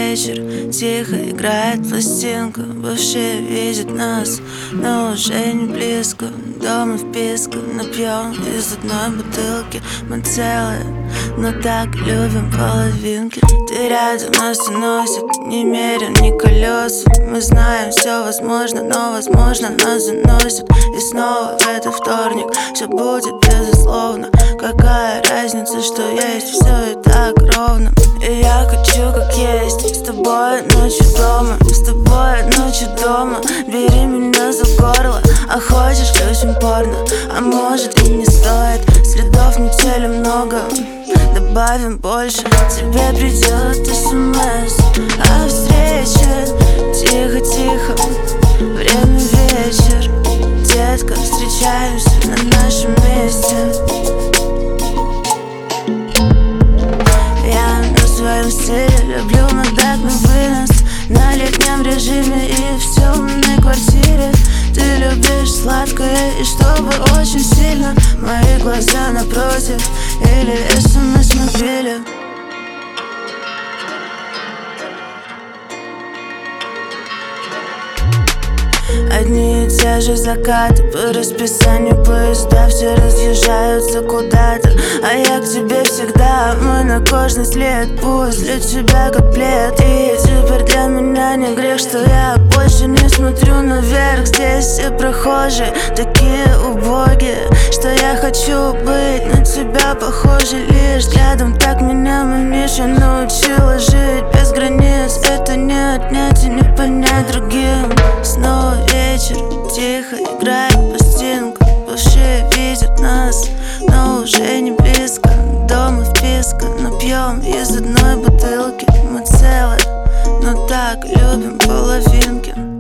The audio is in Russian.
вечер, тихо играет пластинка. Бывший видит нас, но уже не близко. Дома вписка, но пьем из одной бутылки. Мы целые, но так любим половинки. Ты рядом, нас уносит, не мерен ни колеса. Мы знаем, все возможно, но возможно нас заносит. И снова в этот вторник все будет безусловно. Какая разница, что есть, все и так ровно. И я хочу как есть, с тобой ночью дома, с тобой ночью дома. Бери меня за горло, а хочешь включим порно. А может и не стоит, следов метели много, добавим больше. Тебе придет СМС о встрече. Тихо-тихо, время вечер. Детка, встречаемся на нашем месте. Я на своем стиле люблю модак на вынос. На летнем режиме и в темной квартире. Ты любишь сладкое и чтобы очень сильно. Мои глаза напротив или СМС мобиля. Одни и те же закаты по расписанию поезда. Все разъезжаются куда-то, а я к тебе всегда. Мой накожный след, пусть для тебя как плед. И теперь для меня не грех, что я больше не смотрю наверх. Здесь все прохожие такие убогие, что я хочу быть на тебя похожей. Лишь взглядом так меня манишь. Я научила жить без границ. Это не отнять и не понять другим. Снова вечер, тихо играет пластинка. Бывшие видят нас, но уже не близко. Дома вписка, но пьем из одной бутылки. Мы целые, но так любим половинки.